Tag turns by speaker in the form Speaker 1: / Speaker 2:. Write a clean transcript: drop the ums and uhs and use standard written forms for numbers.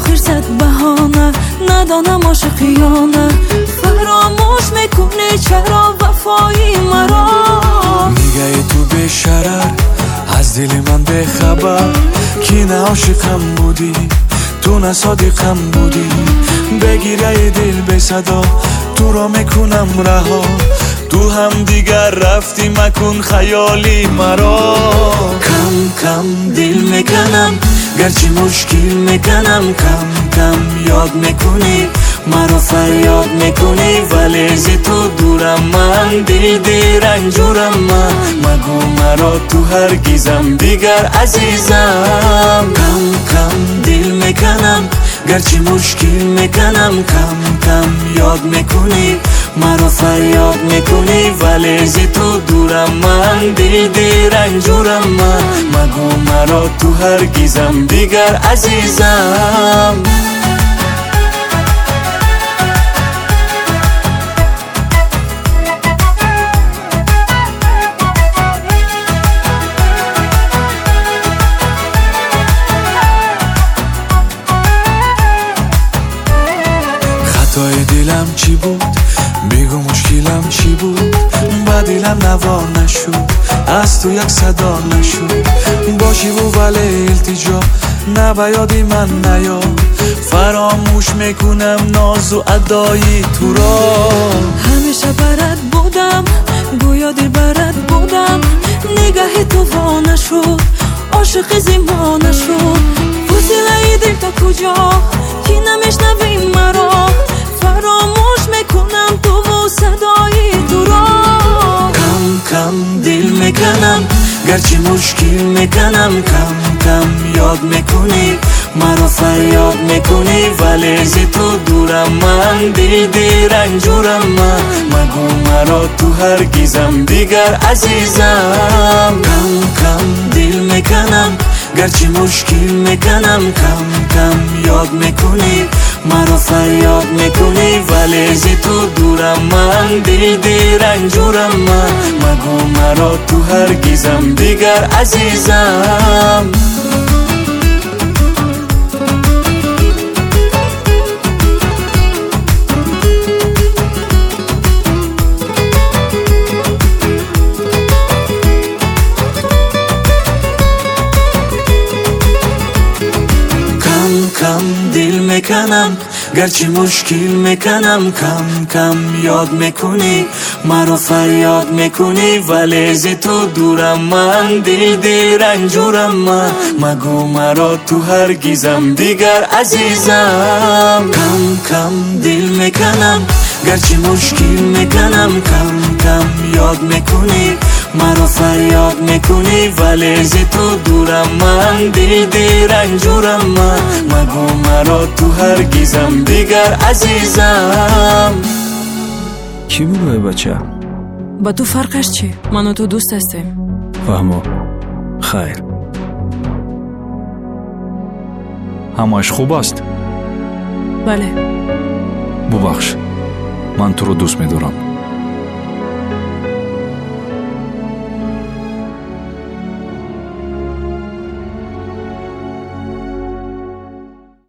Speaker 1: آخر زد بهانه ندانم عاشقیانه فراموش میکنی چرا وفایی مرا
Speaker 2: میگه تو به شرر از دل من به خبر کی نه عاشقم بودی تو نه صادقم بودی بگیره دل به صدا تو را میکنم رها تو هم دیگر رفتی مکن خیالی مرا کم کم دل میکنم گرچه مشکل میکنم کم کم یاد میکنی مرا فریاد میکنی ولی زی تو دورم من دل رنجورم من مگو مرا تو هرگیزم دیگر عزیزم کم کم دل میکنم گرچه مشکل میکنم کم کم یاد میکنی مرا فریاد میکنی ولی زی تو دورم من دل رنجورم من مگو مرا تو هرگیزم دیگر عزیزم خطای دلم چی بود بگو مشکلم چی بود با دلم نوار نشد از تو یک صدا نشد باشی و ولی التجا نه به یادی من نیا فراموش میکنم ناز و ادای تو را
Speaker 1: همیشه برات بودم گویا دل برات بودم نگاه تو وا نشد عاشق زیما نشد فاصله دل تا کجا کی نمیشنوی مرا فراموش میکنم تو و صدای تو را
Speaker 2: کم کم دل میکنم گرچه مشکل میکنم کم کم یاد میکنی مرا فریاد میکنی ولی زی تو دورم من دل رنجورم من مگو مرا تو هرگیزم دیگر عزیزم کم کم دل میکنم گرچه مشکل میکنم کم کم یاد میکنی مرا فریاد میکنی ولی زی تو دورم من دل رنجورم من مگو مرا تو هرگیزم دیگر عزیزم کم دل میکنم گرچه مشکل میکنم کم کم یاد میکنی مرا فریاد میکنی ولی زی تو دورم من دل رنجورم من مگو مرا تو هرگیزم دیگر عزیزم کم کم دل میکنم گرچه مشکل میکنم کم کم یاد میکنی مرا فریاد میکنی ولی زی تو دورم من دل رنجورم من مگو مرا تو هرگیزم دیگر عزیزم
Speaker 3: چی میگوی بچه؟
Speaker 1: با تو فرقش چی؟ من و تو دوست هستیم
Speaker 3: فهمو خیر همش خوب است؟
Speaker 1: بله
Speaker 3: ببخش من تو رو دوست میدارم